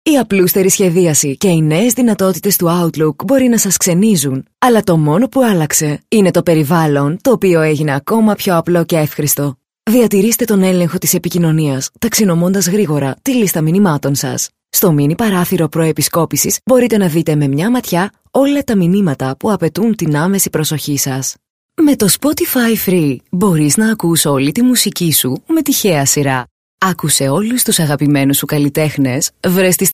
Η απλούστερη σχεδίαση και οι νέες δυνατότητες του Outlook μπορεί να σας ξενίζουν, αλλά το μόνο που άλλαξε είναι το περιβάλλον, το οποίο έγινε ακόμα πιο απλό και εύχριστο. Διατηρήστε τον έλεγχο της επικοινωνίας, ταξινομώντας γρήγορα τη λίστα μηνυμάτων σας. Στο μίνι παράθυρο προεπισκόπησης μπορείτε να δείτε με μια ματιά όλα τα μηνύματα που απαιτούν την άμεση προσοχή σας. Με το Spotify Free μπορείς να ακούς όλη τη μουσική σου με τυχαία σειρά. Άκουσε όλους τους αγαπημένους σου καλλιτέχνες, βρες τις